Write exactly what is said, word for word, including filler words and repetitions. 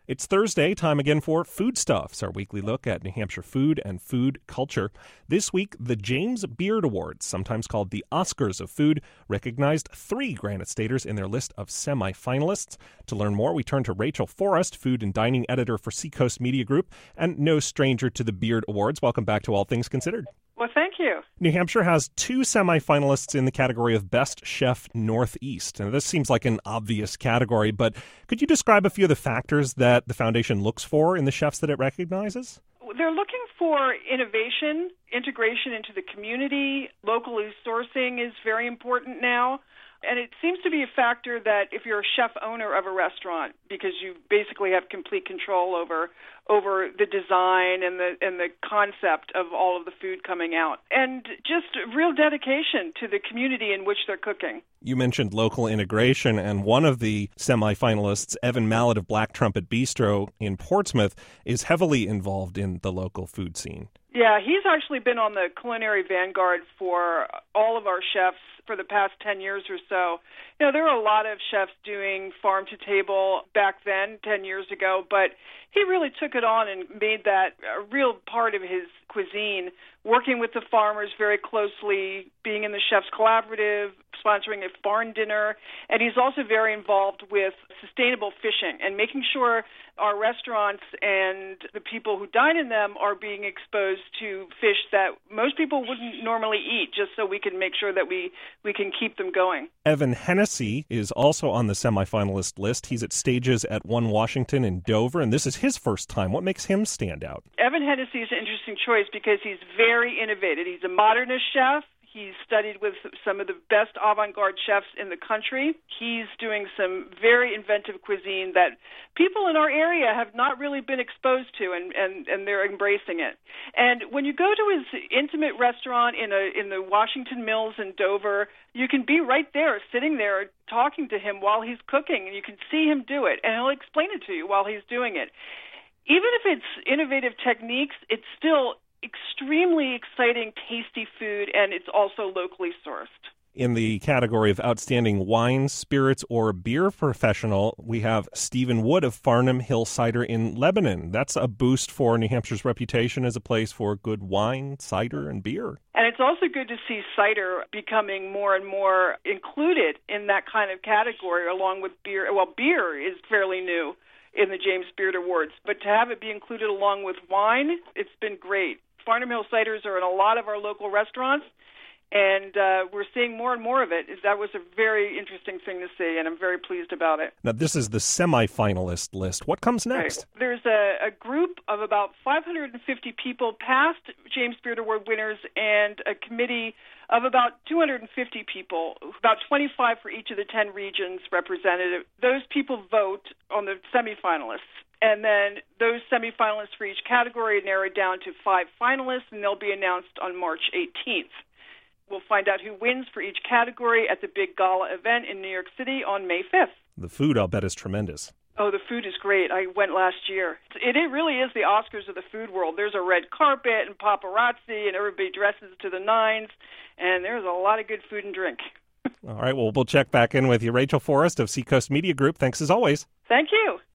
It's Thursday, time again for Foodstuffs, our weekly look at New Hampshire food and food culture. This week, the James Beard Awards, sometimes called the Oscars of Food, recognized three Granite Staters in their list of semi-finalists. To learn more, we turn to Rachel Forrest, food and dining editor for Seacoast Media Group, and no stranger to the Beard Awards. Welcome back to All Things Considered. Well, thank you. New Hampshire has two semifinalists in the category of Best Chef Northeast. Now, this seems like an obvious category, but could you describe a few of the factors that the foundation looks for in the chefs that it recognizes? They're looking for innovation, integration into the community. Locally sourcing is very important now. And it seems to be a factor that if you're a chef owner of a restaurant, because you basically have complete control over over the design and the and the concept of all of the food coming out, and just real dedication to the community in which they're cooking. You mentioned local integration, and one of the semifinalists, Evan Mallett of Black Trumpet Bistro in Portsmouth, is heavily involved in the local food scene. Yeah, he's actually been on the culinary vanguard for all of our chefs for the past ten years or so. You know, there were a lot of chefs doing farm to table back then, ten years ago, but he really took it on and made that a real part of his cuisine, working with the farmers very closely, being in the Chef's Collaborative, sponsoring a barn dinner, and he's also very involved with sustainable fishing and making sure our restaurants and the people who dine in them are being exposed to fish that most people wouldn't normally eat, just so we can make sure that we, we can keep them going. Evan Hennessy is also on the semifinalist list. He's at stages at One Washington in Dover, and this is his first time. What makes him stand out? Evan Hennessy is an interesting choice because he's very innovative. He's a modernist chef. He's studied with some of the best avant-garde chefs in the country. He's doing some very inventive cuisine that people in our area have not really been exposed to, and, and, and they're embracing it. And when you go to his intimate restaurant in a in the Washington Mills in Dover, you can be right there, sitting there, talking to him while he's cooking, and you can see him do it, and he'll explain it to you while he's doing it. Even if it's innovative techniques, it's still extremely exciting, tasty food, and it's also locally sourced. In the category of Outstanding Wine, Spirits, or Beer Professional, we have Stephen Wood of Farnham Hill Cider in Lebanon. That's a boost for New Hampshire's reputation as a place for good wine, cider, and beer. And it's also good to see cider becoming more and more included in that kind of category, along with beer. Well, beer is fairly new in the James Beard Awards, but to have it be included along with wine, it's been great. Farnham Hill ciders are in a lot of our local restaurants, and uh, we're seeing more and more of it. That was a very interesting thing to see, and I'm very pleased about it. Now, this is the semifinalist list. What comes next? Right. There's a, a group of about five hundred fifty people, past James Beard Award winners, and a committee of about two hundred fifty people, about twenty-five for each of the ten regions represented. Those people vote on the semifinalists. And then those semifinalists for each category are narrowed down to five finalists, and they'll be announced on March eighteenth. We'll find out who wins for each category at the big gala event in New York City on May fifth. The food, I'll bet, is tremendous. Oh, the food is great. I went last year. It, it really is the Oscars of the food world. There's a red carpet and paparazzi, and everybody dresses to the nines, and there's a lot of good food and drink. All right, well, we'll check back in with you. Rachel Forrest of Seacoast Media Group, thanks as always. Thank you.